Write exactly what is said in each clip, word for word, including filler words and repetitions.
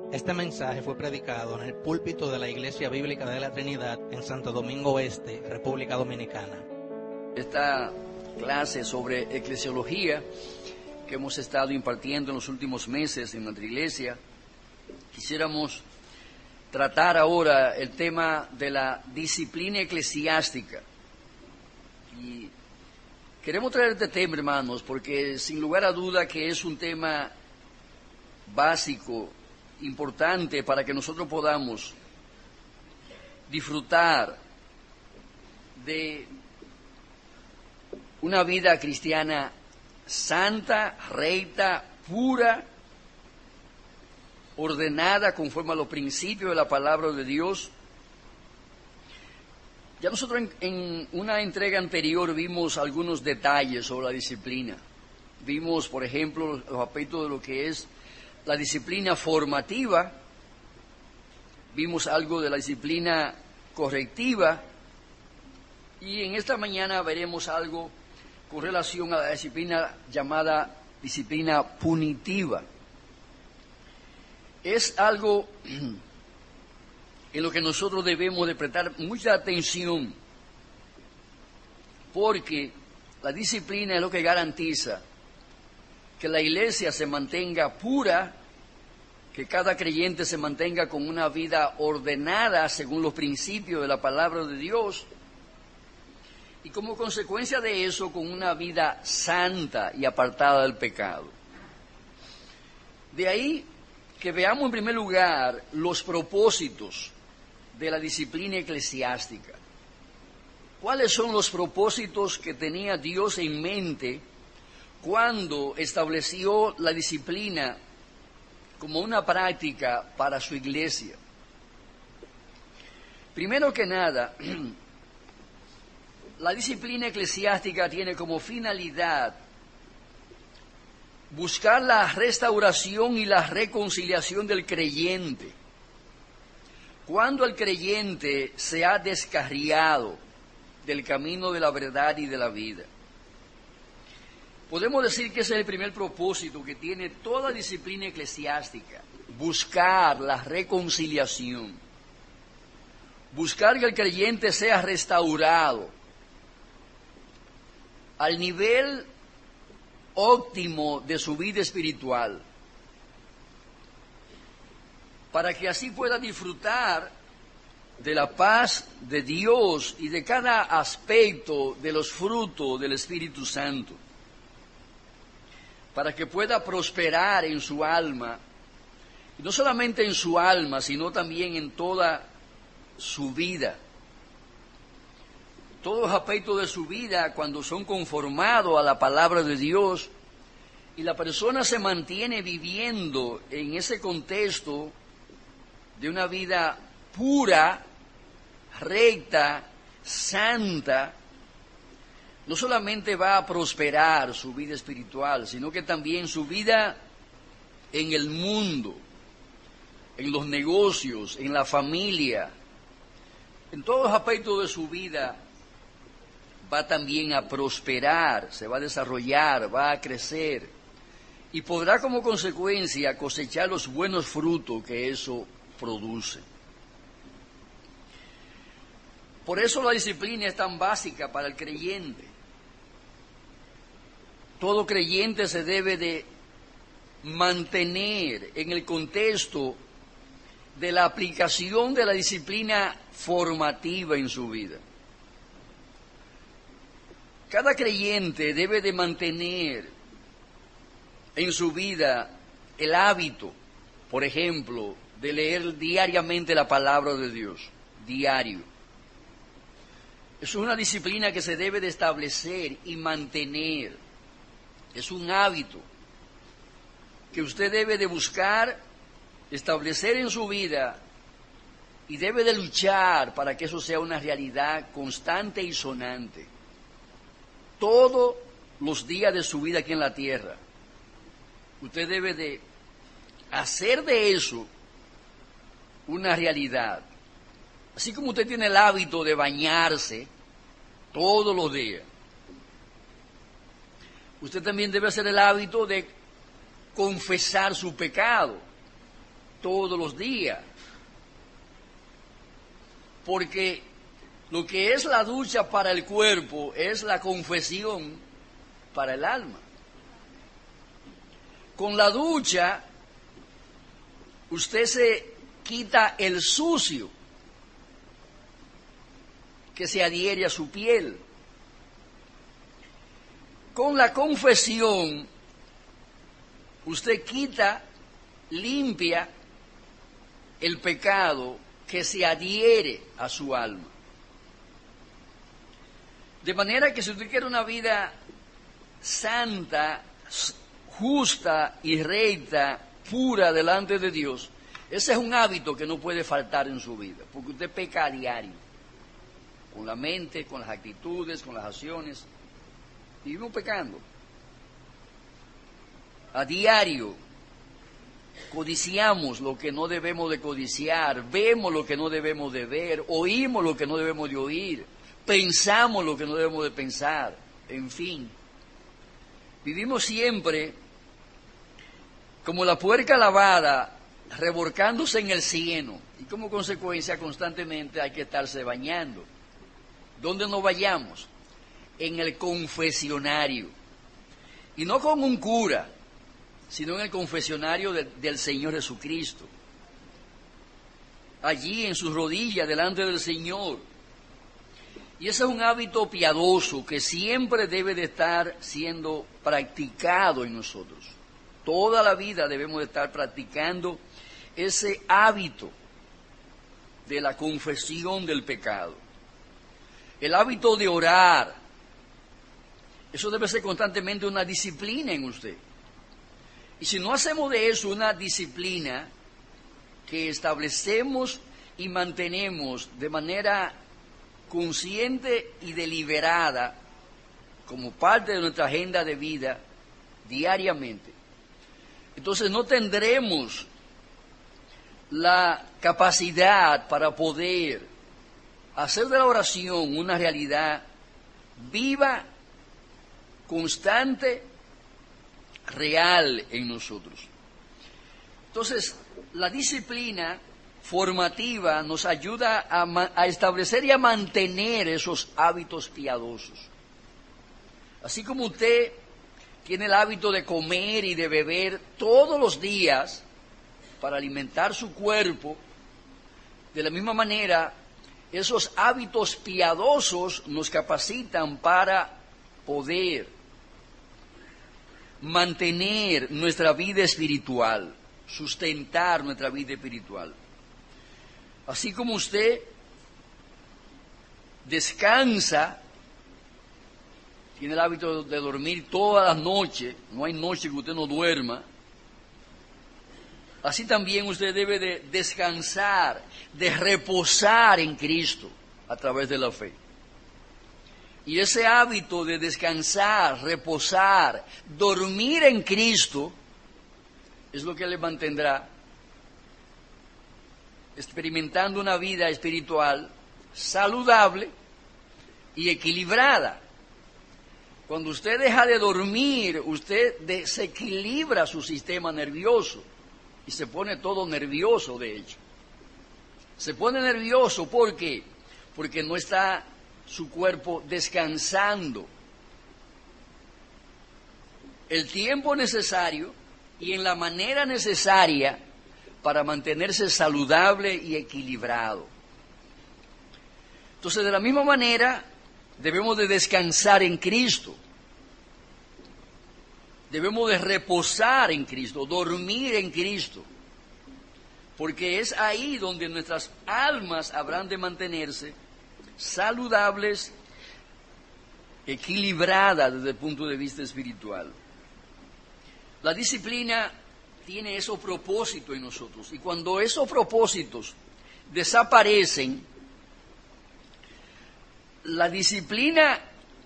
Este mensaje fue predicado en el púlpito de la Iglesia Bíblica de la Trinidad en Santo Domingo Este, República Dominicana. Esta clase sobre eclesiología que hemos estado impartiendo en los últimos meses en nuestra iglesia, quisiéramos tratar ahora el tema de la disciplina eclesiástica. Y queremos traer este tema, hermanos, porque sin lugar a duda que es un tema básico, importante para que nosotros podamos disfrutar de una vida cristiana santa, recta, pura, ordenada conforme a los principios de la palabra de Dios. Ya nosotros en, en una entrega anterior vimos algunos detalles sobre la disciplina. Vimos, por ejemplo, los aspectos de lo que es la disciplina formativa, vimos algo de la disciplina correctiva, y en esta mañana veremos algo con relación a la disciplina llamada disciplina punitiva. Es algo en lo que nosotros debemos de prestar mucha atención, porque la disciplina es lo que garantiza que la iglesia se mantenga pura, que cada creyente se mantenga con una vida ordenada según los principios de la palabra de Dios, y como consecuencia de eso, con una vida santa y apartada del pecado. De ahí que veamos en primer lugar los propósitos de la disciplina eclesiástica. ¿Cuáles son los propósitos que tenía Dios en mente cuando estableció la disciplina como una práctica para su iglesia? Primero que nada, la disciplina eclesiástica tiene como finalidad buscar la restauración y la reconciliación del creyente. Cuando el creyente se ha descarriado del camino de la verdad y de la vida, podemos decir que ese es el primer propósito que tiene toda disciplina eclesiástica: buscar la reconciliación, buscar que el creyente sea restaurado al nivel óptimo de su vida espiritual, para que así pueda disfrutar de la paz de Dios y de cada aspecto de los frutos del Espíritu Santo, para que pueda prosperar en su alma, y no solamente en su alma, sino también en toda su vida. Todos los aspectos de su vida, cuando son conformados a la palabra de Dios, y la persona se mantiene viviendo en ese contexto de una vida pura, recta, santa, no solamente va a prosperar su vida espiritual, sino que también su vida en el mundo, en los negocios, en la familia, en todos los aspectos de su vida, va también a prosperar, se va a desarrollar, va a crecer, y podrá como consecuencia cosechar los buenos frutos que eso produce. Por eso la disciplina es tan básica para el creyente. Todo creyente se debe de mantener en el contexto de la aplicación de la disciplina formativa en su vida. Cada creyente debe de mantener en su vida el hábito, por ejemplo, de leer diariamente la palabra de Dios, diario. Es una disciplina que se debe de establecer y mantener. Es un hábito que usted debe de buscar, establecer en su vida, y debe de luchar para que eso sea una realidad constante y sonante todos los días de su vida aquí en la tierra. Usted debe de hacer de eso una realidad. Así como usted tiene el hábito de bañarse todos los días, usted también debe hacer el hábito de confesar su pecado todos los días. Porque lo que es la ducha para el cuerpo es la confesión para el alma. Con la ducha, usted se quita el sucio que se adhiere a su piel. Con la confesión, usted quita, limpia el pecado que se adhiere a su alma. De manera que si usted quiere una vida santa, justa y recta, pura delante de Dios, ese es un hábito que no puede faltar en su vida, porque usted peca a diario, con la mente, con las actitudes, con las acciones, y vivimos pecando. A diario codiciamos lo que no debemos de codiciar, vemos lo que no debemos de ver, oímos lo que no debemos de oír, pensamos lo que no debemos de pensar, en fin. Vivimos siempre como la puerca lavada, revolcándose en el cieno, y como consecuencia constantemente hay que estarse bañando. ¿Dónde nos vayamos? En el confesionario. Y no con un cura, sino en el confesionario de, del Señor Jesucristo. Allí en sus rodillas, delante del Señor. Y ese es un hábito piadoso que siempre debe de estar siendo practicado en nosotros. Toda la vida debemos de estar practicando ese hábito de la confesión del pecado. El hábito de orar, eso debe ser constantemente una disciplina en usted. Y si no hacemos de eso una disciplina que establecemos y mantenemos de manera consciente y deliberada como parte de nuestra agenda de vida diariamente, entonces no tendremos la capacidad para poder hacer de la oración una realidad viva, constante, real en nosotros. Entonces, la disciplina formativa nos ayuda a, a establecer y a mantener esos hábitos piadosos. Así como usted tiene el hábito de comer y de beber todos los días para alimentar su cuerpo, de la misma manera, esos hábitos piadosos nos capacitan para poder mantener nuestra vida espiritual, sustentar nuestra vida espiritual. Así como usted descansa, tiene el hábito de dormir todas las noches, no hay noche que usted no duerma, así también usted debe de descansar, de reposar en Cristo a través de la fe. Y ese hábito de descansar, reposar, dormir en Cristo, es lo que le mantendrá experimentando una vida espiritual saludable y equilibrada. Cuando usted deja de dormir, usted desequilibra su sistema nervioso y se pone todo nervioso, de hecho. Se pone nervioso, ¿por qué? Porque no está su cuerpo descansando el tiempo necesario y en la manera necesaria para mantenerse saludable y equilibrado. Entonces, de la misma manera, debemos de descansar en Cristo. Debemos de reposar en Cristo, dormir en Cristo. Porque es ahí donde nuestras almas habrán de mantenerse saludables, equilibradas desde el punto de vista espiritual. La disciplina tiene esos propósitos en nosotros. Y cuando esos propósitos desaparecen, la disciplina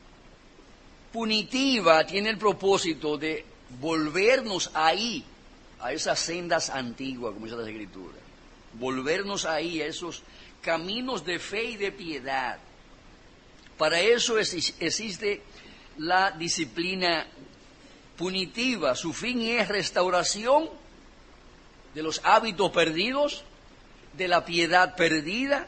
punitiva tiene el propósito de volvernos ahí, a esas sendas antiguas, como dice la Escritura. Volvernos ahí, a esos caminos de fe y de piedad. Para eso existe la disciplina punitiva. Su fin es restauración de los hábitos perdidos, de la piedad perdida,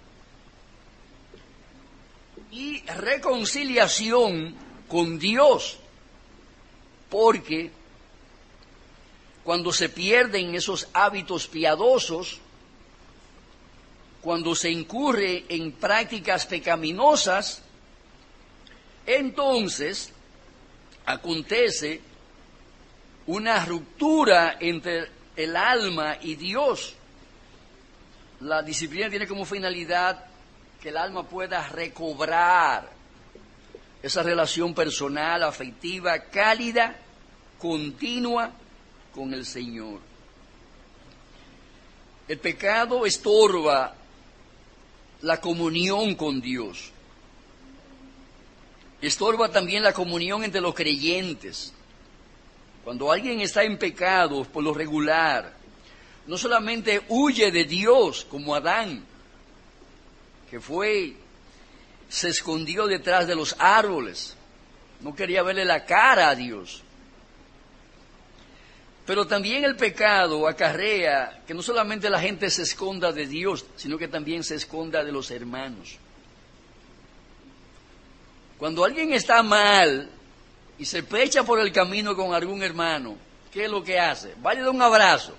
y reconciliación con Dios, porque cuando se pierden esos hábitos piadosos, cuando se incurre en prácticas pecaminosas, entonces acontece una ruptura entre el alma y Dios. La disciplina tiene como finalidad que el alma pueda recobrar esa relación personal, afectiva, cálida, continua con el Señor. El pecado estorba la comunión con Dios. Estorba también la comunión entre los creyentes. Cuando alguien está en pecado, por lo regular, no solamente huye de Dios como Adán, que fue, se escondió detrás de los árboles, no quería verle la cara a Dios. Pero también el pecado acarrea que no solamente la gente se esconda de Dios, sino que también se esconda de los hermanos. Cuando alguien está mal y se pecha por el camino con algún hermano, ¿qué es lo que hace? Va y le da un abrazo.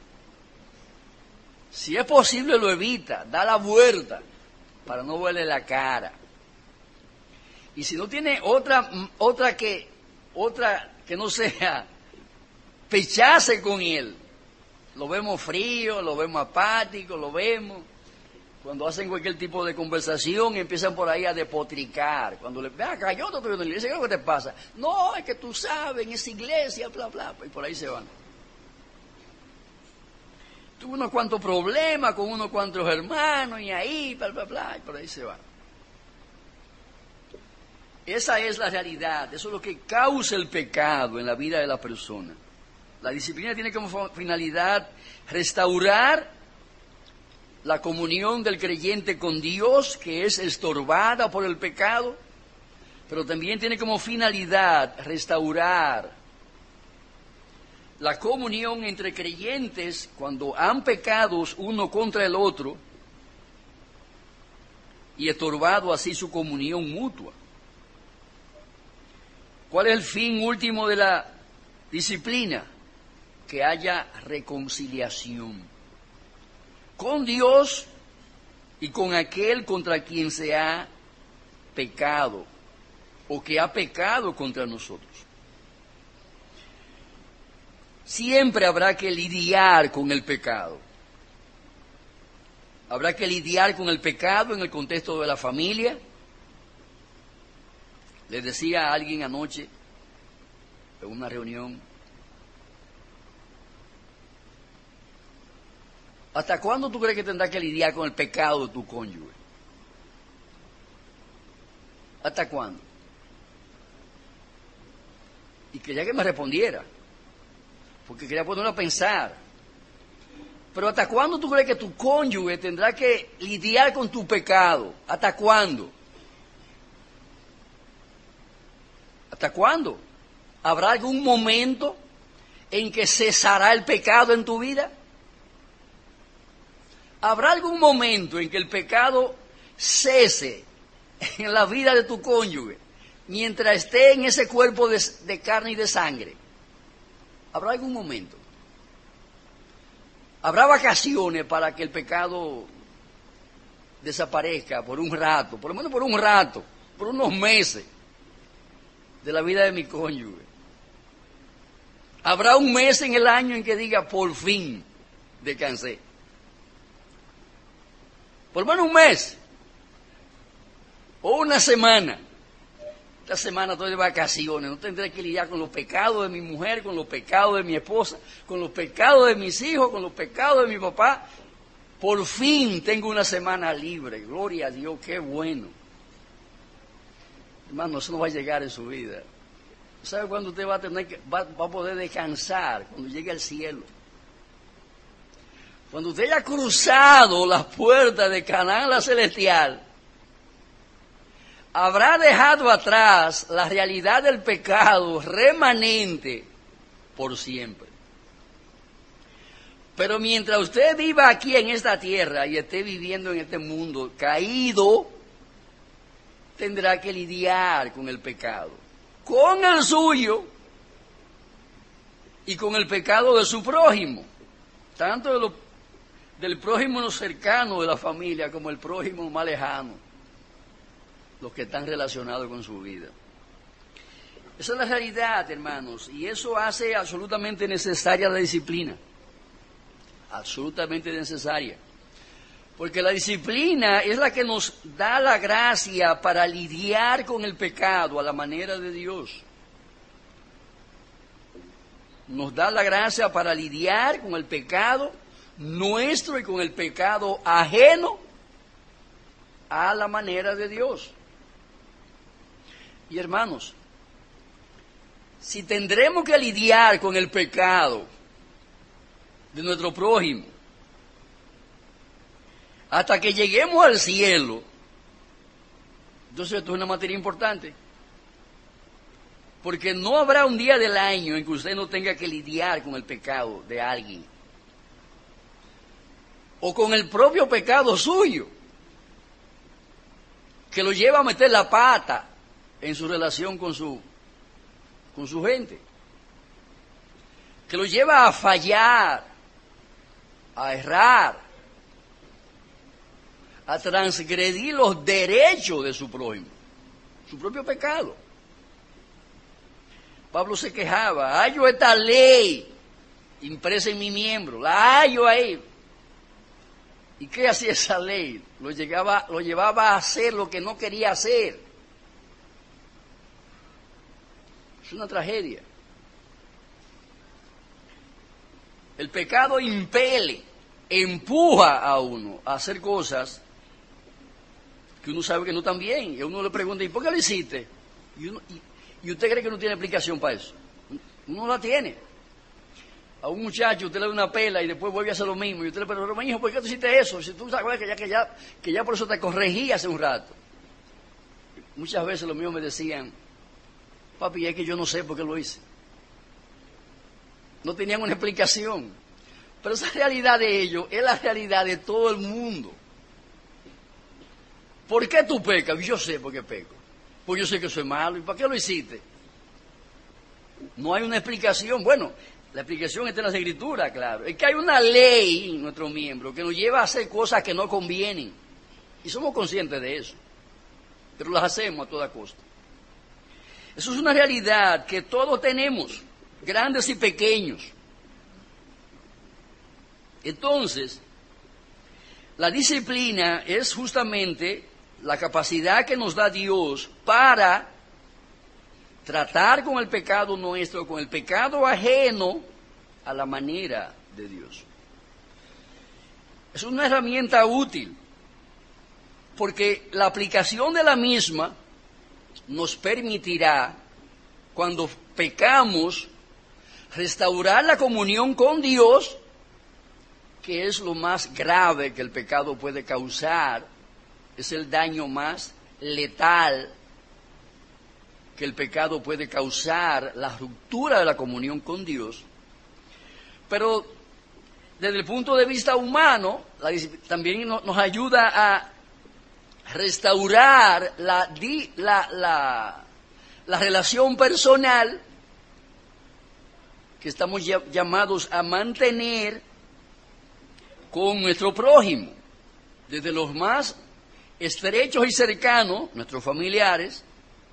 Si es posible lo evita, da la vuelta para no verle la cara. Y si no tiene otra, otra que, otra que no sea pecharse con él, lo vemos frío, lo vemos apático, lo vemos cuando hacen cualquier tipo de conversación y empiezan por ahí a despotricar. Cuando le ven acá, yo no estoy viendo la iglesia, ¿qué es lo que te pasa? No, es que tú sabes, en esa iglesia, bla, bla, y por ahí se van. Tuve unos cuantos problemas con unos cuantos hermanos y ahí, bla, bla, bla, y por ahí se van. Esa es la realidad, eso es lo que causa el pecado en la vida de la persona. La disciplina tiene como finalidad restaurar la comunión del creyente con Dios, que es estorbada por el pecado, pero también tiene como finalidad restaurar la comunión entre creyentes cuando han pecado uno contra el otro y estorbado así su comunión mutua. ¿Cuál es el fin último de la disciplina? Que haya reconciliación con Dios y con aquel contra quien se ha pecado o que ha pecado contra nosotros. Siempre habrá que lidiar con el pecado. Habrá que lidiar con el pecado en el contexto de la familia. Le decía a alguien anoche en una reunión, ¿hasta cuándo tú crees que tendrás que lidiar con el pecado de tu cónyuge? ¿Hasta cuándo? Y quería que me respondiera, porque quería ponerlo a pensar. Pero ¿hasta cuándo tú crees que tu cónyuge tendrá que lidiar con tu pecado? ¿Hasta cuándo? ¿Hasta cuándo? ¿Habrá algún momento en que cesará el pecado en tu vida? ¿Habrá algún momento en que el pecado cese en la vida de tu cónyuge mientras esté en ese cuerpo de, de carne y de sangre? ¿Habrá algún momento? ¿Habrá vacaciones para que el pecado desaparezca por un rato, por lo menos por un rato, por unos meses de la vida de mi cónyuge? ¿Habrá un mes en el año en que diga, por fin descansé? Por lo menos un mes. O una semana. Esta semana estoy de vacaciones. No tendré que lidiar con los pecados de mi mujer, con los pecados de mi esposa, con los pecados de mis hijos, con los pecados de mi papá. Por fin tengo una semana libre. Gloria a Dios, qué bueno. Hermano, eso no va a llegar en su vida. ¿Sabe cuándo usted va a tener que, va, va a poder descansar? Cuando llegue al cielo. Cuando usted haya cruzado las puertas de Canaán la celestial, habrá dejado atrás la realidad del pecado remanente por siempre. Pero mientras usted viva aquí en esta tierra y esté viviendo en este mundo caído, tendrá que lidiar con el pecado, con el suyo y con el pecado de su prójimo, tanto de lo, del prójimo cercano de la familia como el prójimo más lejano, los que están relacionados con su vida. Esa es la realidad, hermanos, y eso hace absolutamente necesaria la disciplina. Absolutamente necesaria. Porque la disciplina es la que nos da la gracia para lidiar con el pecado a la manera de Dios. Nos da la gracia para lidiar con el pecado nuestro y con el pecado ajeno a la manera de Dios. Y hermanos, si tendremos que lidiar con el pecado de nuestro prójimo hasta que lleguemos al cielo, entonces esto es una materia importante, porque no habrá un día del año en que usted no tenga que lidiar con el pecado de alguien o con el propio pecado suyo que lo lleva a meter la pata en su relación con su con su gente, que lo lleva a fallar, a errar, a transgredir los derechos de su prójimo, su propio pecado. Pablo se quejaba, hallo esta ley impresa en mi miembro, la hallo ahí. ¿Y qué hacía esa ley? Lo, llegaba, lo llevaba a hacer lo que no quería hacer. Es una tragedia. El pecado impele, empuja a uno a hacer cosas que uno sabe que no están bien. Y a uno le pregunta, ¿y por qué lo hiciste? Y, uno, y, y usted cree que no tiene explicación para eso. Uno la tiene. A un muchacho usted le da una pela y después vuelve a hacer lo mismo. Y usted le pregunta, pero hijo, ¿por qué tú hiciste eso? Si tú sabes que ya, que, ya, que ya por eso te corregí hace un rato. Muchas veces los míos me decían, papi, es que yo no sé por qué lo hice. No tenían una explicación. Pero esa realidad de ellos es la realidad de todo el mundo. ¿Por qué tú pecas? Yo sé por qué peco. Pues yo sé que soy malo. ¿Y para qué lo hiciste? No hay una explicación. Bueno, la explicación está en las Escrituras, claro. Es que hay una ley en nuestros miembros que nos lleva a hacer cosas que no convienen. Y somos conscientes de eso. Pero las hacemos a toda costa. Eso es una realidad que todos tenemos, grandes y pequeños. Entonces, la disciplina es justamente la capacidad que nos da Dios para tratar con el pecado nuestro, con el pecado ajeno a la manera de Dios. Es una herramienta útil, porque la aplicación de la misma nos permitirá, cuando pecamos, restaurar la comunión con Dios, que es lo más grave que el pecado puede causar, es el daño más letal que el pecado puede causar, la ruptura de la comunión con Dios. Pero desde el punto de vista humano, la, también no, nos ayuda a restaurar la, la, la, la relación personal que estamos llamados a mantener con nuestro prójimo, desde los más estrechos y cercanos, nuestros familiares,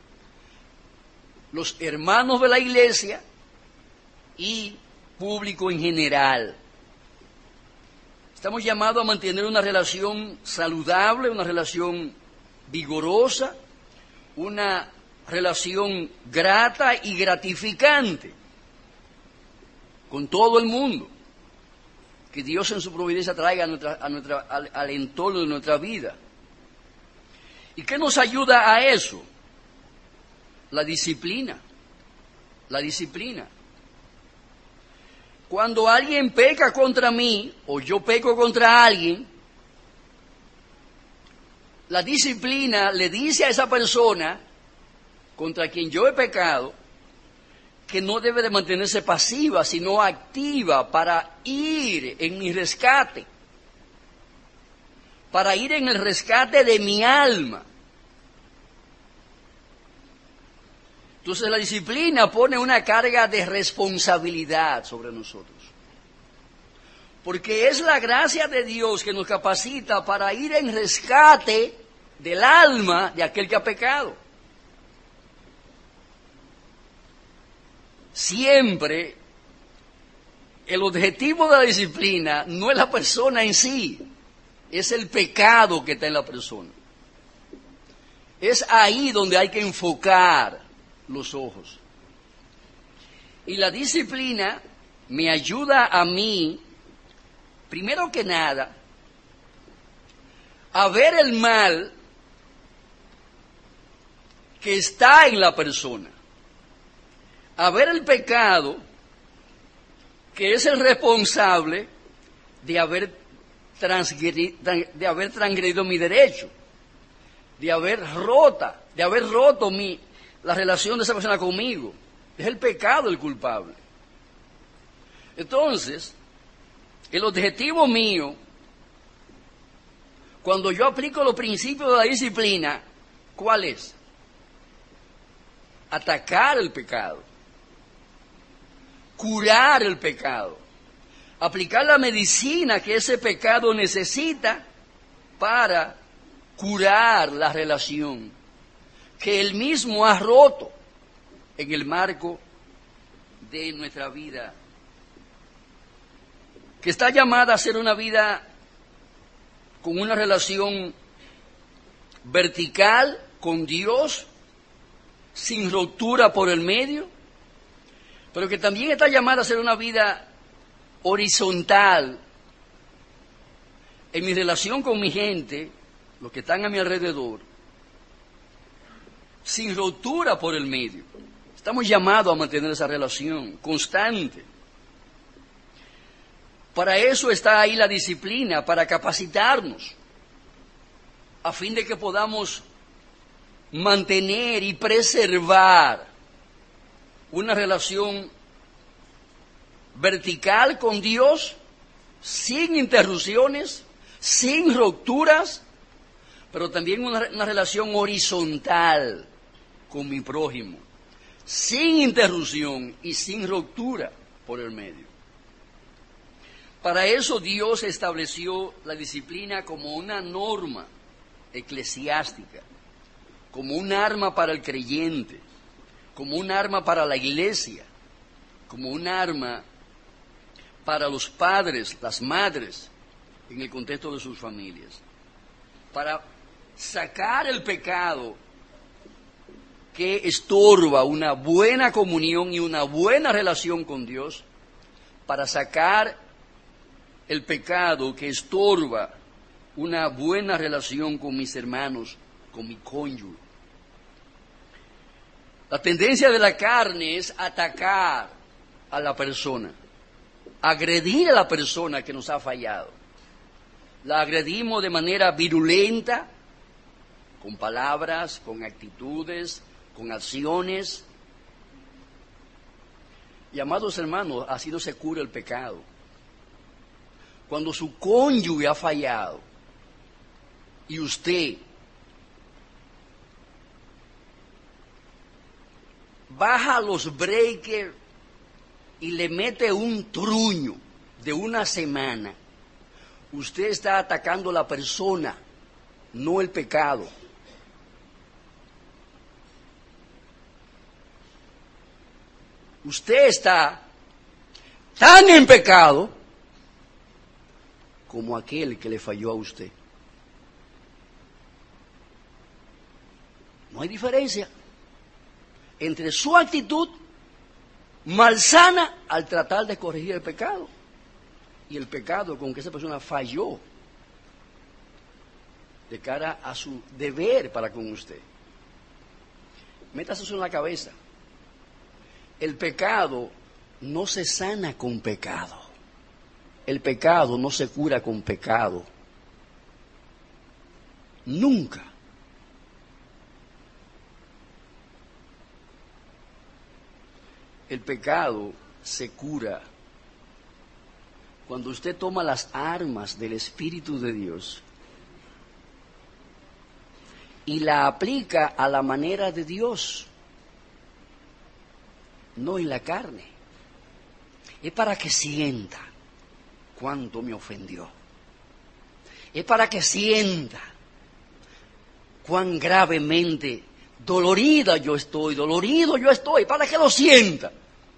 los hermanos de la iglesia y público en general. Estamos llamados a mantener una relación saludable, una relación vigorosa, una relación grata y gratificante con todo el mundo. Que Dios en su providencia traiga a nuestra, a nuestra, al, al entorno de nuestra vida. ¿Y qué nos ayuda a eso? La disciplina. La disciplina. Cuando alguien peca contra mí, o yo peco contra alguien, la disciplina le dice a esa persona contra quien yo he pecado, que no debe de mantenerse pasiva, sino activa para ir en mi rescate, para ir en el rescate de mi alma. Entonces la disciplina pone una carga de responsabilidad sobre nosotros. Porque es la gracia de Dios que nos capacita para ir en rescate del alma de aquel que ha pecado. Siempre el objetivo de la disciplina no es la persona en sí, es el pecado que está en la persona. Es ahí donde hay que enfocar los ojos. Y la disciplina me ayuda a mí, primero que nada, a ver el mal que está en la persona, a ver el pecado que es el responsable de haber transgredido, de haber transgredido mi derecho, de haber rota, de haber roto mi, la relación de esa persona conmigo. Es el pecado el culpable. Entonces, el objetivo mío, cuando yo aplico los principios de la disciplina, ¿cuál es? Atacar el pecado, curar el pecado, aplicar la medicina que ese pecado necesita para curar la relación que él mismo ha roto en el marco de nuestra vida, que está llamada a ser una vida con una relación vertical con Dios, sin ruptura por el medio, pero que también está llamada a ser una vida horizontal en mi relación con mi gente, los que están a mi alrededor, sin ruptura por el medio. Estamos llamados a mantener esa relación constante. Para eso está ahí la disciplina, para capacitarnos, a fin de que podamos mantener y preservar una relación vertical con Dios, sin interrupciones, sin rupturas, pero también una, una relación horizontal con mi prójimo, sin interrupción y sin ruptura por el medio. Para eso Dios estableció la disciplina como una norma eclesiástica, como un arma para el creyente, como un arma para la iglesia, como un arma para los padres, las madres, en el contexto de sus familias, para sacar el pecado que estorba una buena comunión y una buena relación con Dios, para sacar el pecado que estorba una buena relación con mis hermanos, con mi cónyuge. La tendencia de la carne es atacar a la persona, agredir a la persona que nos ha fallado. La agredimos de manera virulenta, con palabras, con actitudes, con acciones. Y amados hermanos, así no se cura el pecado. Cuando su cónyuge ha fallado y usted baja los breakers y le mete un truño de una semana, usted está atacando a la persona, no el pecado. Usted está tan en pecado como aquel que le falló a usted. No hay diferencia entre su actitud malsana al tratar de corregir el pecado y el pecado con que esa persona falló de cara a su deber para con usted. Métase eso en la cabeza. El pecado no se sana con pecado. El pecado no se cura con pecado. Nunca. el pecado se cura cuando usted toma las armas del Espíritu de Dios y la aplica a la manera de Dios, no en la carne. Es para que sienta cuánto me ofendió. Es para que sienta cuán gravemente dolorida yo estoy, dolorido yo estoy, para que lo sienta.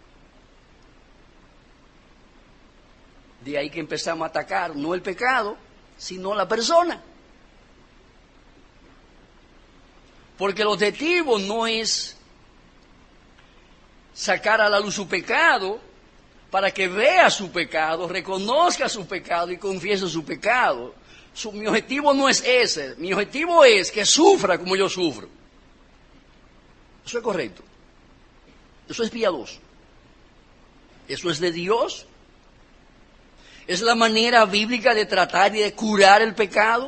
De ahí que empezamos a atacar no el pecado, sino la persona. Porque el objetivo no es sacar a la luz su pecado para que vea su pecado, reconozca su pecado y confiese su pecado. Su, mi objetivo no es ese. Mi objetivo es que sufra como yo sufro. Eso es correcto. Eso es piadoso. Eso es de Dios. ¿Es la manera bíblica de tratar y de curar el pecado?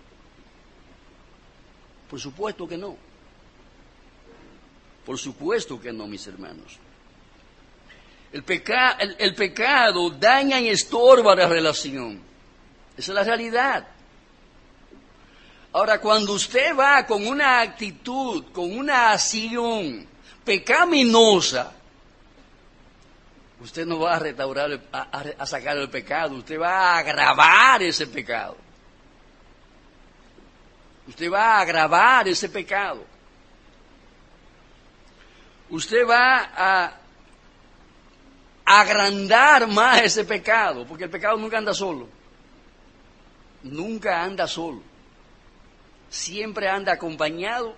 Por supuesto que no. Por supuesto que no, mis hermanos. El, peca, el, el pecado daña y estorba la relación. Esa es la realidad. Ahora, cuando usted va con una actitud, con una acción pecaminosa, usted no va a restaurar, a, a, a sacar el pecado, usted va a agravar ese pecado. Usted va a agravar ese pecado. Usted va a agrandar más ese pecado, porque el pecado nunca anda solo. Nunca anda solo. Siempre anda acompañado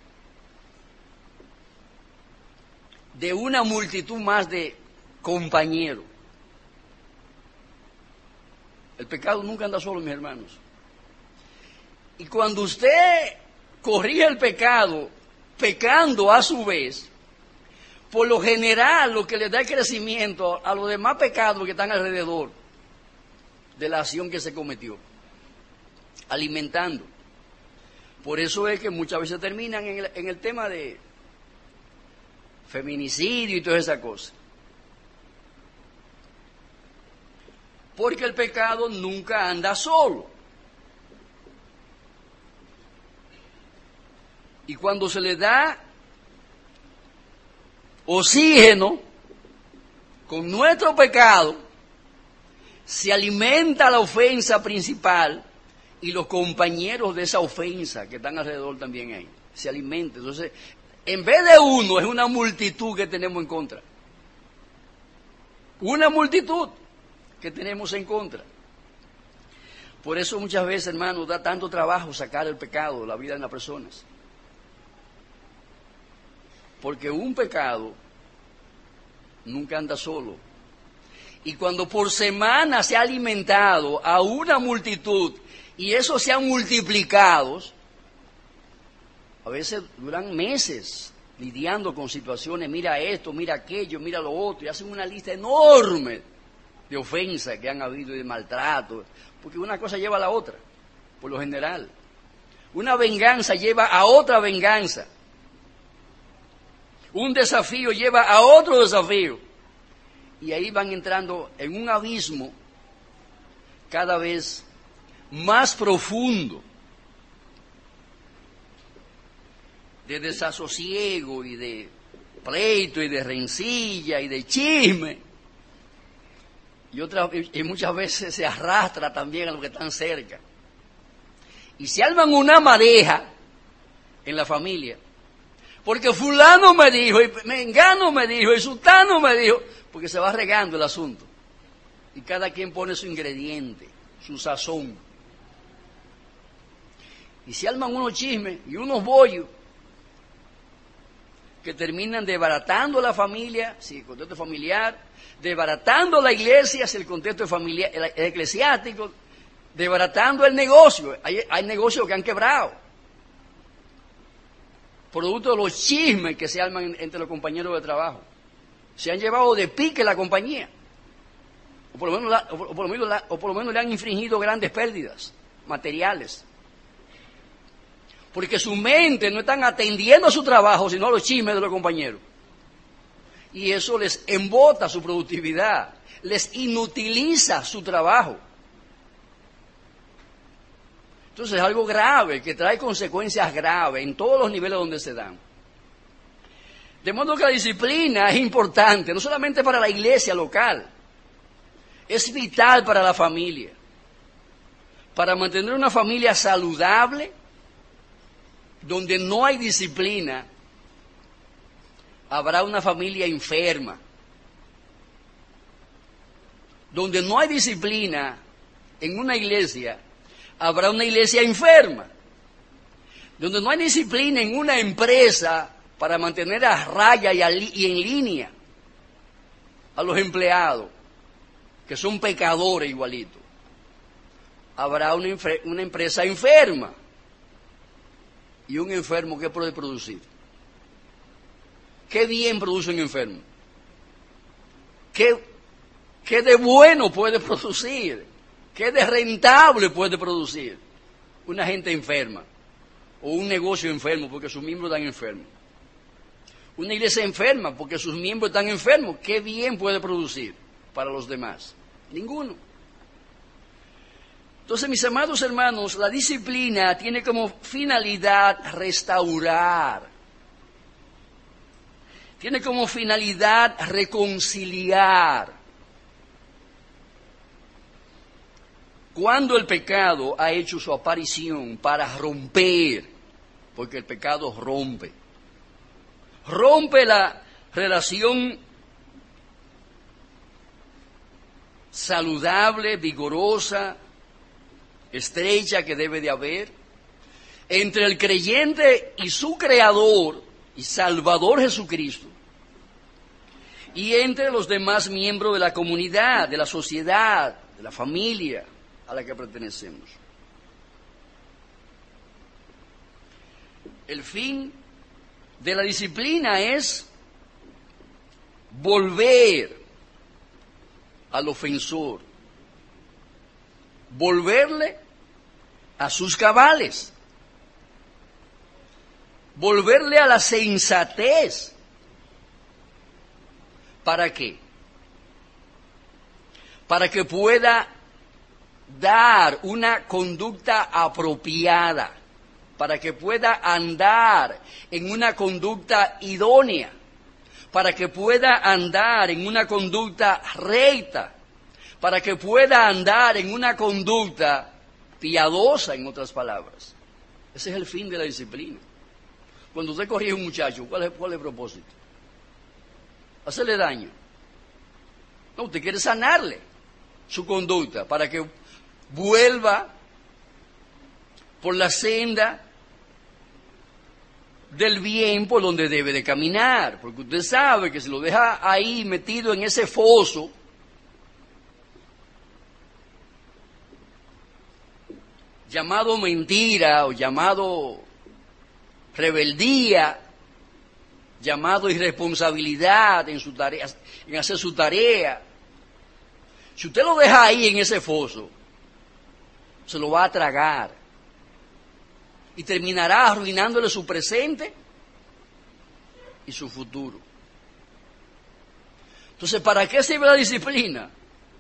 de una multitud más de compañeros. El pecado nunca anda solo, mis hermanos. Y cuando usted corrige el pecado, pecando a su vez, por lo general lo que le da el crecimiento a los demás pecados que están alrededor de la acción que se cometió, alimentando. Por eso es que muchas veces terminan en el, en el tema de feminicidio y todas esas cosas. Porque el pecado nunca anda solo. Y cuando se le da oxígeno con nuestro pecado, se alimenta la ofensa principal y los compañeros de esa ofensa que están alrededor también ahí. Se alimentan. Entonces, en vez de uno, es una multitud que tenemos en contra. Una multitud que tenemos en contra. Por eso muchas veces, hermanos, da tanto trabajo sacar el pecado de la vida de las personas. Porque un pecado nunca anda solo. Y cuando por semana se ha alimentado a una multitud y eso se han multiplicado, a veces duran meses lidiando con situaciones, mira esto, mira aquello, mira lo otro, y hacen una lista enorme de ofensas que han habido y de maltrato, porque una cosa lleva a la otra, por lo general. Una venganza lleva a otra venganza. Un desafío lleva a otro desafío. Y ahí van entrando en un abismo cada vez más profundo de desasosiego y de pleito y de rencilla y de chisme. Y, otra, y muchas veces se arrastra también a los que están cerca. Y se arman una madeja en la familia. Porque fulano me dijo, y mengano me dijo, y sultano me dijo, porque se va regando el asunto. Y cada quien pone su ingrediente, su sazón. Y se arman unos chismes y unos bollos que terminan desbaratando la familia, si el contexto familiar, desbaratando la iglesia, si el contexto familiar, el eclesiástico, desbaratando el negocio. Hay, hay negocios que han quebrado. Producto de los chismes que se arman entre los compañeros de trabajo. Se han llevado de pique la compañía. O por lo menos, la, o por, o por lo menos, la, o por lo menos le han infringido grandes pérdidas materiales. Porque su mente no están atendiendo a su trabajo, sino a los chismes de los compañeros. y eso les embota su productividad, les inutiliza su trabajo. Entonces es algo grave, que trae consecuencias graves en todos los niveles donde se dan. De modo que la disciplina es importante, no solamente para la iglesia local, es vital para la familia. Para mantener una familia saludable, donde no hay disciplina, habrá una familia enferma. Donde no hay disciplina en una iglesia, habrá una iglesia enferma. Donde no hay disciplina en una empresa para mantener a raya y, a li- y en línea a los empleados, que son pecadores igualitos, habrá una, infe- una empresa enferma. Y un enfermo, ¿qué puede producir? ¿Qué bien produce un enfermo? ¿Qué, qué de bueno puede producir? ¿Qué de rentable puede producir? Una gente enferma, o un negocio enfermo porque sus miembros están enfermos. Una iglesia enferma porque sus miembros están enfermos. ¿Qué bien puede producir para los demás? Ninguno. Entonces, mis amados hermanos, la disciplina tiene como finalidad restaurar. Tiene como finalidad reconciliar. Cuando el pecado ha hecho su aparición para romper, porque el pecado rompe, rompe la relación saludable, vigorosa, estrecha que debe de haber entre el creyente y su Creador y Salvador Jesucristo, y entre los demás miembros de la comunidad, de la sociedad, de la familia a la que pertenecemos. El fin de la disciplina es volver al ofensor, volverle a sus cabales, volverle a la sensatez. ¿Para qué? Para que pueda dar una conducta apropiada, para que pueda andar en una conducta idónea, para que pueda andar en una conducta recta, para que pueda andar en una conducta piadosa, en otras palabras. Ese es el fin de la disciplina. Cuando usted corrige a un muchacho, ¿cuál es, cuál es el propósito? Hacerle daño. No, usted quiere sanarle su conducta para que vuelva por la senda del bien por donde debe de caminar. Porque usted sabe que si lo deja ahí metido en ese foso, llamado mentira o llamado rebeldía, llamado irresponsabilidad en su tarea, en hacer su tarea. Si usted lo deja ahí en ese foso, se lo va a tragar y terminará arruinándole su presente y su futuro. Entonces, ¿para qué sirve la disciplina?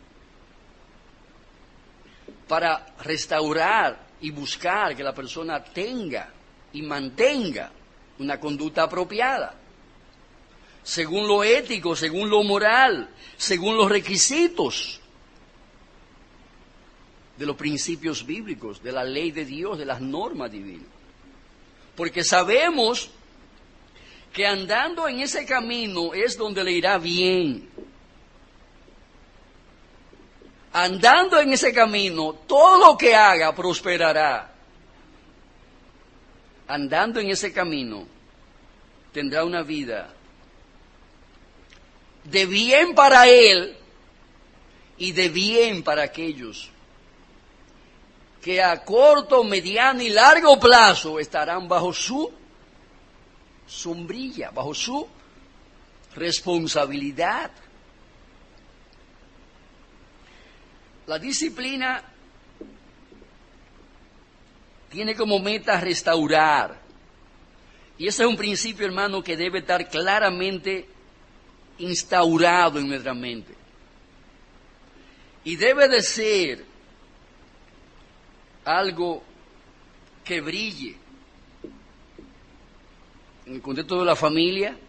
Para restaurar y buscar que la persona tenga y mantenga una conducta apropiada, según lo ético, según lo moral, según los requisitos de los principios bíblicos, de la ley de Dios, de las normas divinas. Porque sabemos que andando en ese camino es donde le irá bien. Andando en ese camino, todo lo que haga prosperará. Andando en ese camino, tendrá una vida de bien para él y de bien para aquellos que a corto, mediano y largo plazo estarán bajo su sombrilla, bajo su responsabilidad. La disciplina tiene como meta restaurar. Y ese es un principio, hermano, que debe estar claramente instaurado en nuestra mente. Y debe de ser algo que brille en el contexto de la familia,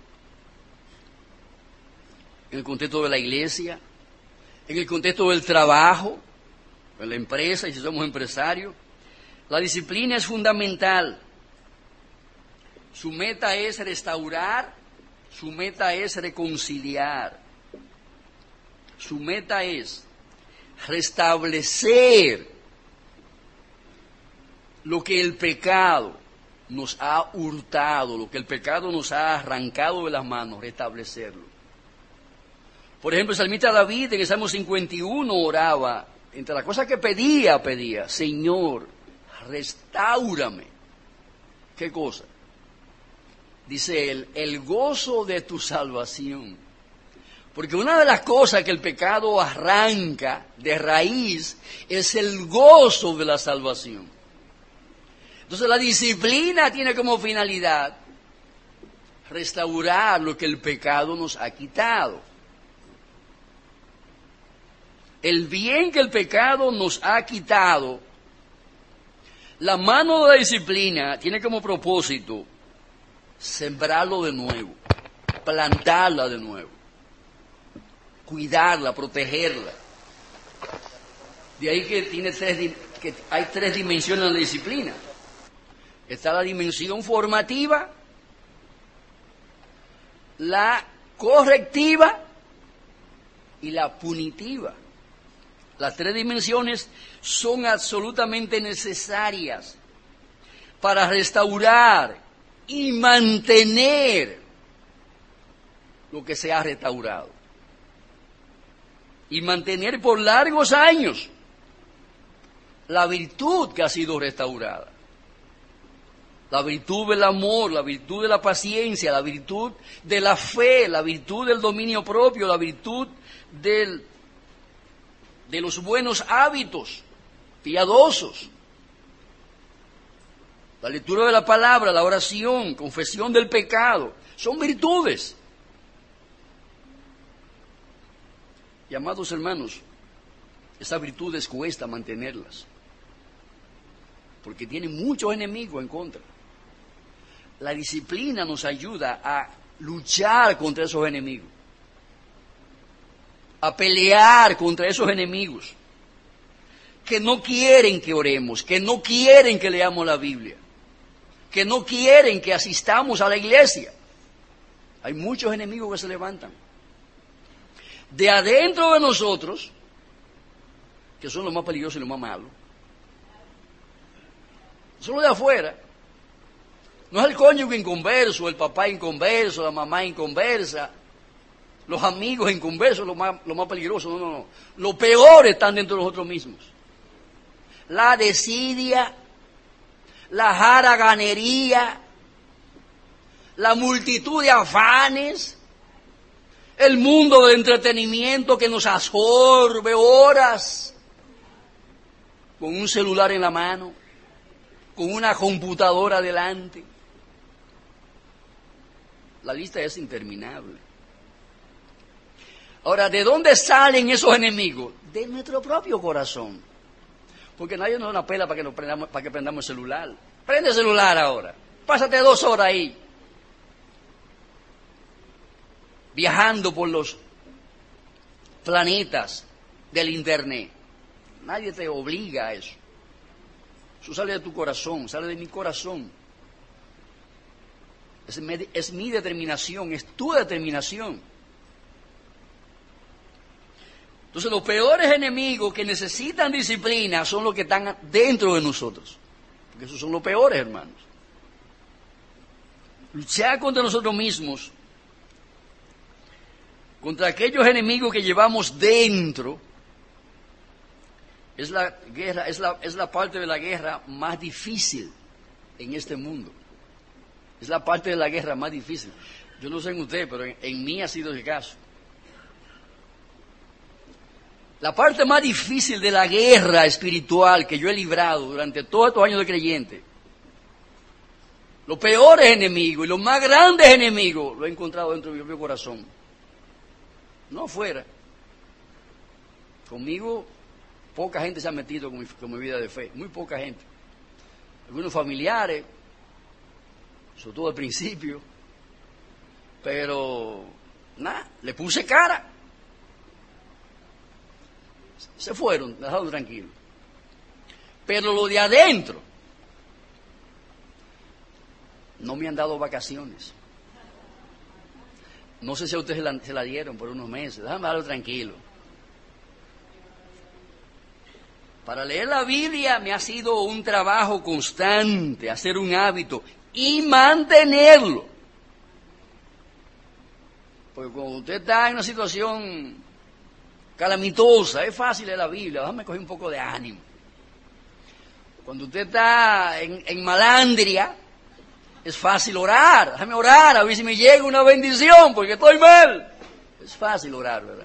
en el contexto de la iglesia, en el contexto del trabajo, en la empresa, y si somos empresarios. La disciplina es fundamental. Su meta es restaurar, su meta es reconciliar, su meta es restablecer lo que el pecado nos ha hurtado, lo que el pecado nos ha arrancado de las manos, restablecerlo. Por ejemplo, el salmista David en el Salmo cincuenta y uno oraba, entre las cosas que pedía, pedía, Señor, restáurame. ¿Qué cosa? Dice él, el gozo de tu salvación. Porque una de las cosas que el pecado arranca de raíz es el gozo de la salvación. Entonces la disciplina tiene como finalidad restaurar lo que el pecado nos ha quitado. El bien que el pecado nos ha quitado, la mano de la disciplina tiene como propósito sembrarlo de nuevo, plantarla de nuevo, cuidarla, protegerla. De ahí que, tiene tres, que hay tres dimensiones en la disciplina. Está la dimensión formativa, la correctiva y la punitiva. Las tres dimensiones son absolutamente necesarias para restaurar y mantener lo que se ha restaurado. Y mantener por largos años la virtud que ha sido restaurada. La virtud del amor, la virtud de la paciencia, la virtud de la fe, la virtud del dominio propio, la virtud del, de los buenos hábitos piadosos. La lectura de la palabra, la oración, confesión del pecado, son virtudes. Y amados hermanos, esas virtudes cuesta mantenerlas, porque tienen muchos enemigos en contra. La disciplina nos ayuda a luchar contra esos enemigos, a pelear contra esos enemigos que no quieren que oremos, que no quieren que leamos la Biblia, que no quieren que asistamos a la iglesia. Hay muchos enemigos que se levantan de adentro de nosotros, que son los más peligrosos y los más malos. Son los de afuera. No es el cónyuge inconverso, el papá inconverso, la mamá inconversa, los amigos inconversos, lo más, lo más peligroso. No, no, no. Lo peor están dentro de nosotros mismos. La desidia, la haraganería, la multitud de afanes, el mundo del entretenimiento que nos absorbe horas, con un celular en la mano, con una computadora delante. La lista es interminable. Ahora, ¿de dónde salen esos enemigos? De nuestro propio corazón. Porque nadie nos da una pela para que, nos prendamos, para que prendamos el celular. Prende el celular ahora. Pásate dos horas ahí, viajando por los planetas del internet. Nadie te obliga a eso. Eso sale de tu corazón, sale de mi corazón. Es mi, es mi determinación, es tu determinación. Entonces los peores enemigos que necesitan disciplina son los que están dentro de nosotros. Porque esos son los peores, hermanos. Luchar contra nosotros mismos, contra aquellos enemigos que llevamos dentro, es la guerra, es la, es la parte de la guerra más difícil en este mundo. Es la parte de la guerra más difícil. Yo no sé en usted, pero en, en mí ha sido el caso. La parte más difícil de la guerra espiritual que yo he librado durante todos estos años de creyente, los peores enemigos y los más grandes enemigos, lo he encontrado dentro de mi propio corazón. no afuera. Conmigo, poca gente se ha metido con mi, con mi vida de fe, muy poca gente. Algunos familiares, sobre todo al principio, pero nada, le puse cara. Se fueron, dejaron tranquilos. Pero lo de adentro, no me han dado vacaciones. No sé si a ustedes se la, se la dieron por unos meses, déjame darlo tranquilo. Para leer la Biblia me ha sido un trabajo constante, hacer un hábito y mantenerlo. Porque cuando usted está en una situación calamitosa, es fácil leer la Biblia, déjame coger un poco de ánimo. Cuando usted está en, en malandria, es fácil orar, déjame orar, a ver si me llega una bendición, porque estoy mal. Es fácil orar, ¿verdad?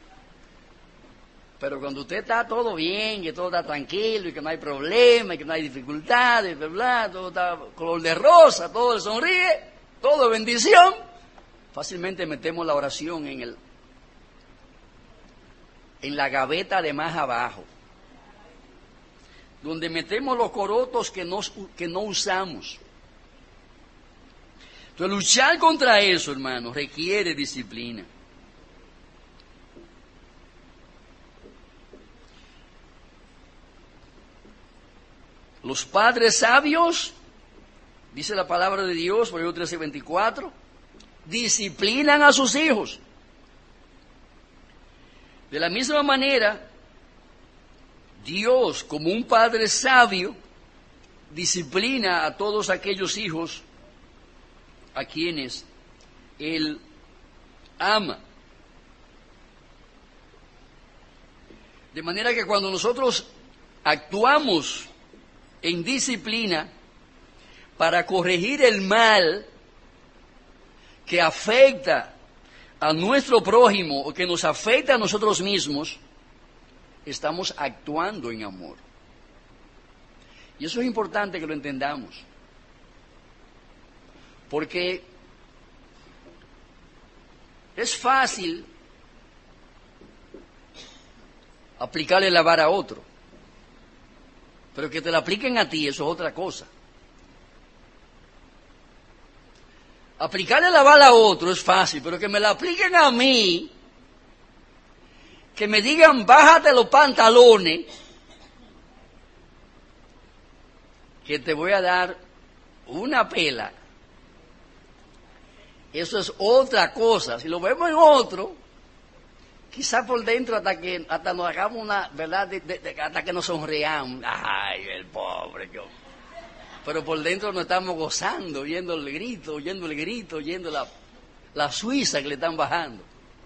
Pero cuando usted está todo bien, que todo está tranquilo, y que no hay problema, y que no hay dificultades, bla, bla, todo está color de rosa, todo le sonríe, todo es bendición, fácilmente metemos la oración en el, en la gaveta de más abajo, donde metemos los corotos que no, que no usamos. Entonces, luchar contra eso, hermano, requiere disciplina. Los padres sabios, dice la palabra de Dios, Proverbios trece veinticuatro, disciplinan a sus hijos. De la misma manera, Dios, como un padre sabio, disciplina a todos aquellos hijos a quienes Él ama. De manera que cuando nosotros actuamos en disciplina para corregir el mal que afecta a nuestro prójimo o que nos afecta a nosotros mismos, estamos actuando en amor. Y eso es importante que lo entendamos. Porque es fácil aplicarle la vara a otro, pero que te la apliquen a ti, eso es otra cosa. Aplicarle la bala a otro es fácil, pero que me la apliquen a mí, que me digan bájate los pantalones, que te voy a dar una pela, eso es otra cosa. Si lo vemos en otro, quizás por dentro hasta que hasta nos hagamos una, ¿verdad? De, de, de, hasta que nos sonreamos. Ay, el pobre yo. Pero por dentro nos estamos gozando, oyendo el grito, oyendo el grito, oyendo la, la suiza que le están bajando.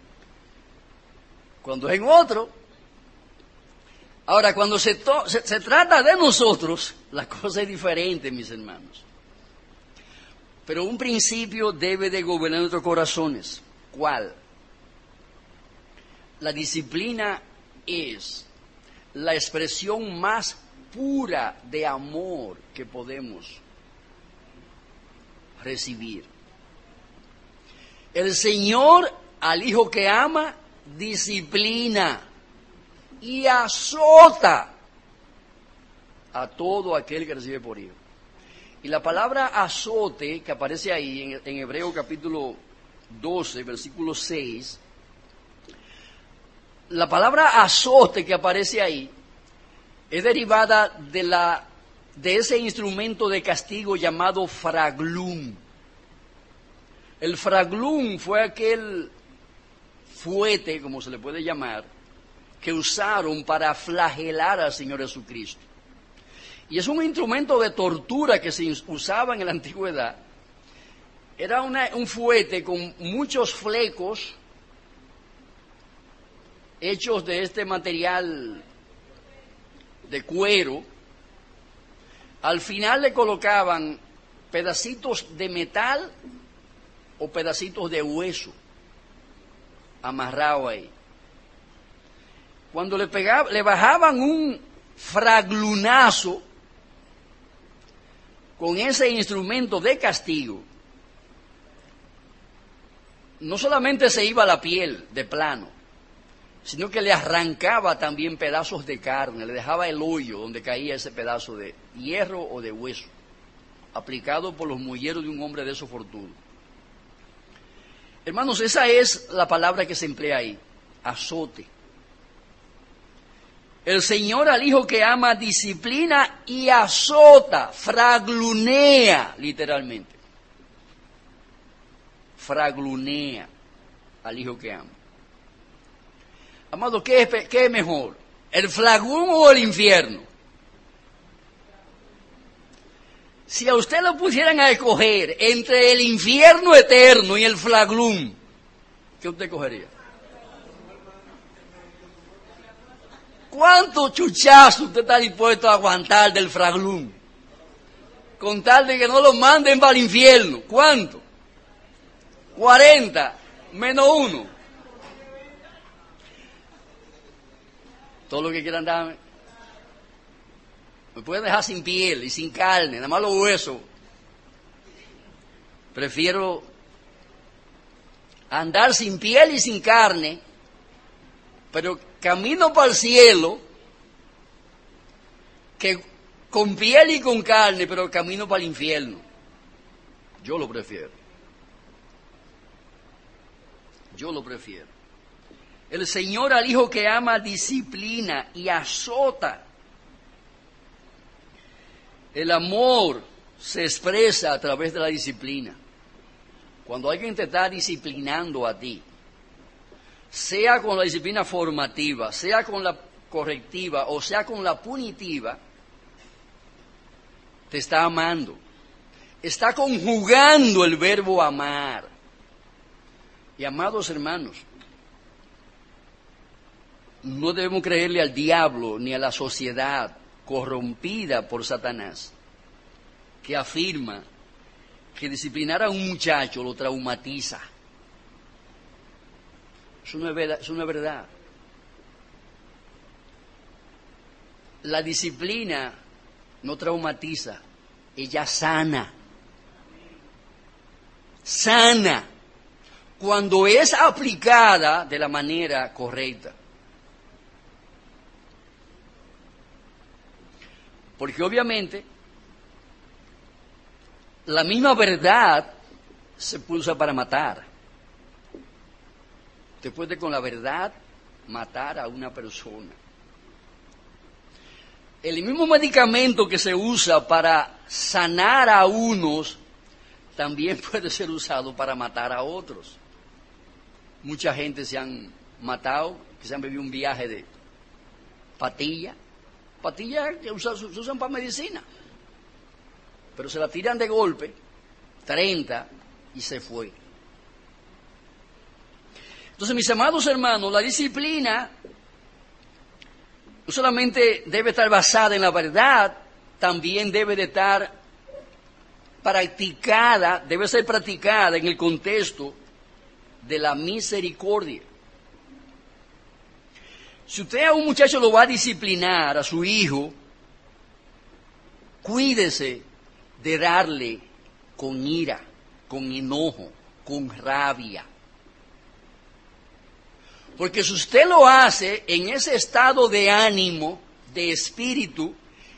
Cuando es en otro. Ahora, cuando se, to, se, se trata de nosotros, la cosa es diferente, mis hermanos. Pero un principio debe de gobernar nuestros corazones. ¿Cuál? La disciplina es la expresión más pura de amor que podemos recibir. El Señor al hijo que ama disciplina y azota a todo aquel que recibe por hijo. Y la palabra azote que aparece ahí en, en Hebreo capítulo doce, versículo seis, la palabra azote que aparece ahí es derivada de, la, de ese instrumento de castigo llamado fraglum. El fraglum fue aquel fuete, como se le puede llamar, que usaron para flagelar al Señor Jesucristo. Y es un instrumento de tortura que se usaba en la antigüedad. Era una, un fuete con muchos flecos hechos de este material de cuero. Al final le colocaban pedacitos de metal o pedacitos de hueso amarrado ahí. Cuando le pegaba, le bajaban un fraglunazo con ese instrumento de castigo, no solamente se iba la piel de plano, sino que le arrancaba también pedazos de carne, le dejaba el hoyo donde caía ese pedazo de hierro o de hueso, aplicado por los mulleros de un hombre de esos fortunos. Hermanos, esa es la palabra que se emplea ahí, azote. El Señor al hijo que ama disciplina y azota, fraglunea, literalmente. Fraglunea al hijo que ama. Amado, ¿qué es, qué es mejor? ¿El flagún o el infierno? Si a usted lo pusieran a escoger entre el infierno eterno y el flaglum, ¿qué usted cogería? ¿Cuántos chuchazos usted está dispuesto a aguantar del flaglum? Con tal de que no lo manden para el infierno. ¿Cuánto? cuarenta menos uno. Todo lo que quieran darme. Me pueden dejar sin piel y sin carne, nada más los huesos. Prefiero andar sin piel y sin carne, pero camino para el cielo, que con piel y con carne, pero camino para el infierno. Yo lo prefiero. Yo lo prefiero. El Señor al hijo que ama disciplina y azota. El amor se expresa a través de la disciplina. Cuando alguien te está disciplinando a ti, sea con la disciplina formativa, sea con la correctiva o sea con la punitiva, te está amando. Está conjugando el verbo amar. Y amados hermanos, no debemos creerle al diablo ni a la sociedad corrompida por Satanás, que afirma que disciplinar a un muchacho lo traumatiza. Eso no es verdad. Eso no es verdad. La disciplina no traumatiza, ella sana. Sana cuando es aplicada de la manera correcta. Porque obviamente la misma verdad se usa para matar. Usted puede con la verdad matar a una persona. El mismo medicamento que se usa para sanar a unos también puede ser usado para matar a otros. Mucha gente se han matado, que se han bebido un viaje de patilla. Patillas que usan, se usan para medicina, pero se la tiran de golpe, treinta, y se fue. Entonces, mis amados hermanos, la disciplina no solamente debe estar basada en la verdad, también debe de estar practicada, debe ser practicada en el contexto de la misericordia. Si usted a un muchacho lo va a disciplinar, a su hijo, cuídese de darle con ira, con enojo, con rabia. Porque si usted lo hace en ese estado de ánimo, de espíritu,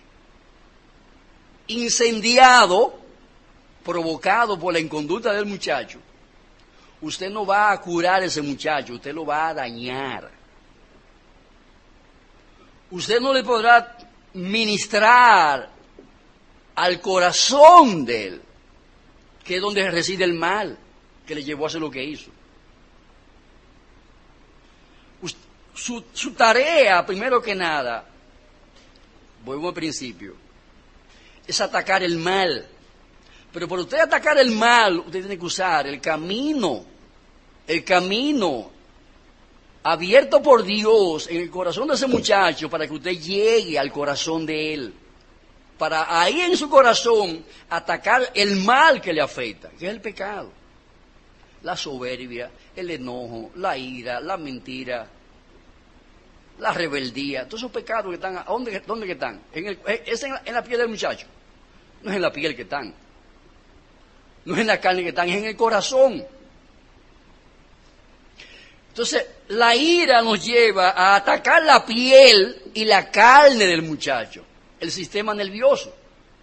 incendiado, provocado por la inconducta del muchacho, usted no va a curar a ese muchacho, usted lo va a dañar. Usted no le podrá ministrar al corazón de él, que es donde reside el mal que le llevó a hacer lo que hizo. Su, su tarea, primero que nada, vuelvo al principio, es atacar el mal. Pero para usted atacar el mal, usted tiene que usar el camino, el camino abierto por Dios en el corazón de ese muchacho para que usted llegue al corazón de él. Para ahí en su corazón atacar el mal que le afecta, que es el pecado. La soberbia, el enojo, la ira, la mentira, la rebeldía, todos esos pecados que están, ¿dónde, dónde que están? En el, es en la, en la piel del muchacho. No es en la piel que están. No es en la carne que están, es en el corazón. Entonces, la ira nos lleva a atacar la piel y la carne del muchacho, el sistema nervioso.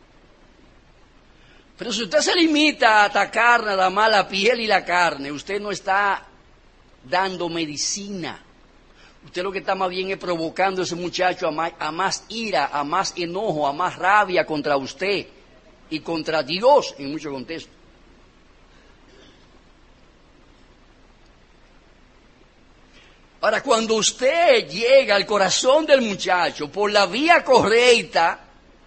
Pero si usted se limita a atacar nada más la piel y la carne, usted no está dando medicina. Usted lo que está más bien es provocando a ese muchacho a más, a más ira, a más enojo, a más rabia contra usted y contra Dios en muchos contextos. Ahora, cuando usted llega al corazón del muchacho por la vía correcta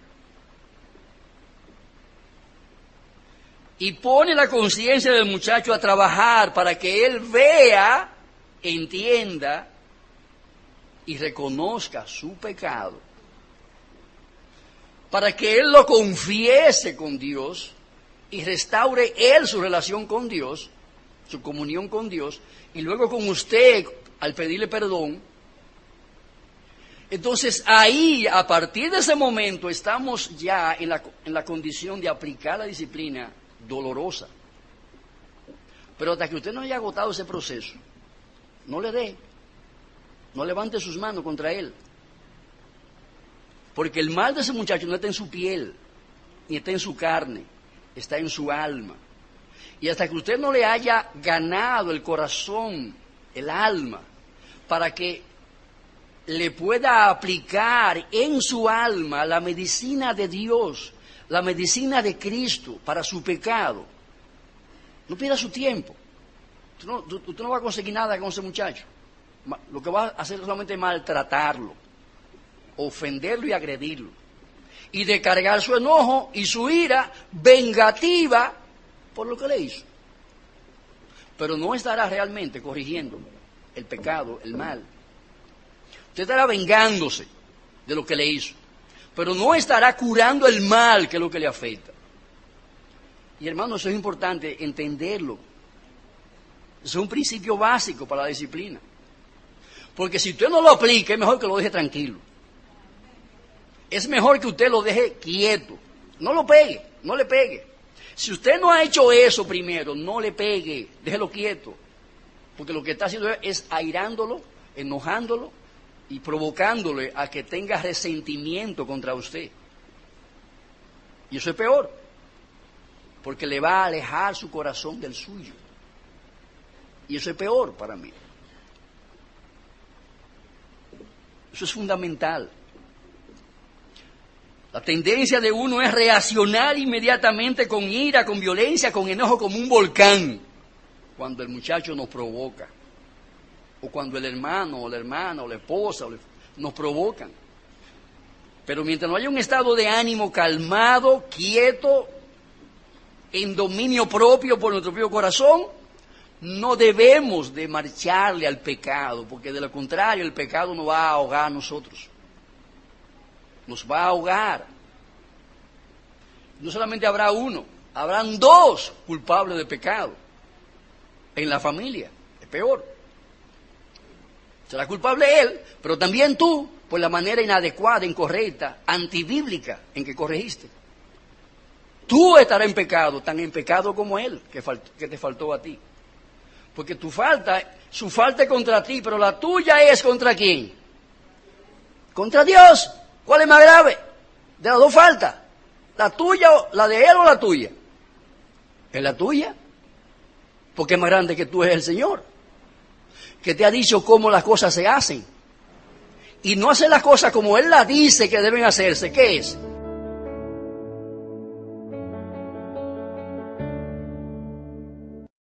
y pone la conciencia del muchacho a trabajar para que él vea, entienda y reconozca su pecado, para que él lo confiese con Dios y restaure él su relación con Dios, su comunión con Dios, y luego con usted al pedirle perdón. Entonces ahí, a partir de ese momento, estamos ya en la, en la condición de aplicar la disciplina dolorosa. Pero hasta que usted no haya agotado ese proceso, no le dé, no levante sus manos contra él. Porque el mal de ese muchacho no está en su piel, ni está en su carne, está en su alma. Y hasta que usted no le haya ganado el corazón, el alma, para que le pueda aplicar en su alma la medicina de Dios, la medicina de Cristo para su pecado, no pierda su tiempo. Usted no, usted no va a conseguir nada con ese muchacho. Lo que va a hacer es solamente maltratarlo, ofenderlo y agredirlo, y descargar su enojo y su ira vengativa por lo que le hizo. Pero no estará realmente corrigiendo el pecado, el mal. Usted estará vengándose de lo que le hizo, pero no estará curando el mal, que es lo que le afecta. Y hermano, eso es importante entenderlo. Eso es un principio básico para la disciplina. Porque si usted no lo aplica, es mejor que lo deje tranquilo. Es mejor que usted lo deje quieto. No lo pegue, no le pegue. Si usted no ha hecho eso primero, no le pegue, déjelo quieto. Porque lo que está haciendo es airándolo, enojándolo y provocándole a que tenga resentimiento contra usted. Y eso es peor, porque le va a alejar su corazón del suyo. Y eso es peor para mí. Eso es fundamental. La tendencia de uno es reaccionar inmediatamente con ira, con violencia, con enojo, como un volcán, cuando el muchacho nos provoca, o cuando el hermano, o la hermana, o la esposa o nos provocan. Pero mientras no haya un estado de ánimo calmado, quieto, en dominio propio por nuestro propio corazón, no debemos de marcharle al pecado, porque de lo contrario el pecado nos va a ahogar a nosotros. Nos va a ahogar. No solamente habrá uno, habrán dos culpables de pecado en la familia. Es peor. Será culpable él, pero también tú, por la manera inadecuada, incorrecta, antibíblica en que corregiste. Tú estarás en pecado, tan en pecado como él, que, falt- que te faltó a ti. Porque tu falta, su falta es contra ti, pero la tuya es ¿contra quién? Contra Dios. ¿Cuál es más grave de las dos faltas? ¿La tuya, la de él o la tuya? Es la tuya, porque es más grande que tú, es el Señor, que te ha dicho cómo las cosas se hacen. Y no hacer las cosas como Él las dice que deben hacerse. ¿Qué es?